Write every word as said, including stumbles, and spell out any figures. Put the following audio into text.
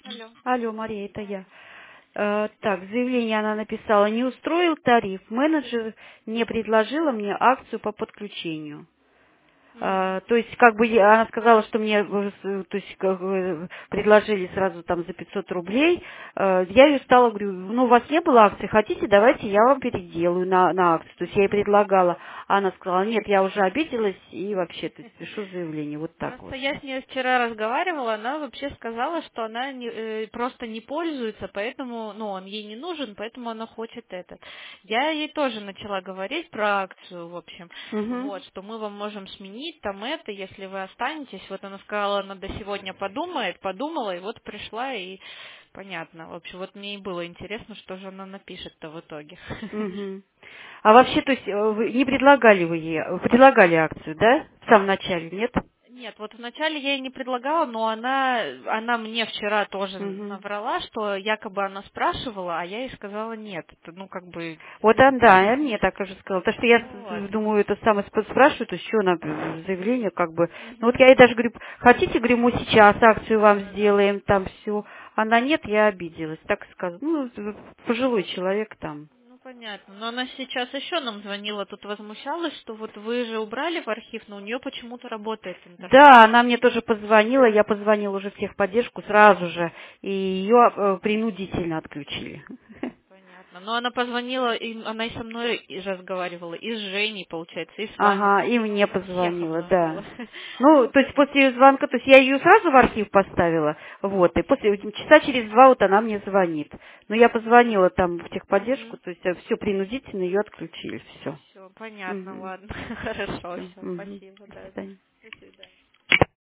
Алло. Алло, Мария, это я. Э, так, заявление она написала. Не устроил тариф. Менеджер не предложила мне акцию по подключению. М. А, то есть, как бы, я- она сказала, что мне, э, с- то есть, как бы, предложили сразу там за пятьсот рублей. Э, Я ее стала, говорю, ну, у вас не было акции, хотите, давайте я вам переделаю на, на акцию. То есть, я ей предлагала. А она сказала, нет, я уже обиделась и вообще, то есть, пишу заявление. Вот так Просто вот. я с ней вчера разговаривала, она вообще сказала, что она не- э, просто не пользуется, поэтому, ну, он ей не нужен, поэтому она хочет этот. Я ей тоже начала говорить про акцию, в общем, Угу. вот, что мы вам можем сменить там это, если вы останетесь. Вот она сказала, она до сегодня подумает, подумала, и вот пришла, и понятно. В общем, вот мне и было интересно, что же она напишет-то в итоге. Угу. А вообще, то есть, э, вы не предлагали вы ей, вы предлагали акцию, да? В самом начале, нет? Нет, вот вначале я ей не предлагала, но она, она мне вчера тоже Угу. наврала, что якобы она спрашивала, а я ей сказала нет. Это, ну, как бы... Вот она, да, она мне так уже сказала. Потому что я Ну, с- вот. думаю, это самое сп- спрашиваю, то есть что она э, заявление, как бы. Ну вот Мгм. я ей даже говорю, хотите, говорю, мы сейчас акцию вам Да, да. сделаем, там все. Она нет, я обиделась, так сказала. Ну, пожилой человек там. Ну, понятно. Но она сейчас еще нам звонила, тут возмущалась, что вот вы же убрали в архив, но у нее почему-то работает интернет. Да, она мне тоже позвонила, я позвонила уже в техподдержку сразу же, и ее принудительно отключили. Понятно. Но она позвонила, и она и со мной и разговаривала, и с Женей, получается, и с вами. Ага, и мне У всех позвонила, одно было. да. Ну, Ну, то есть после понятно. ее звонка, то есть я ее сразу в архив поставила, вот, и после часа через два вот она мне звонит. Но я позвонила там в техподдержку, Угу. то есть все принудительно ее отключили, все. Все, понятно, Угу. ладно. Хорошо, Все. все, Угу. спасибо, До да, да. свидания. До свидания.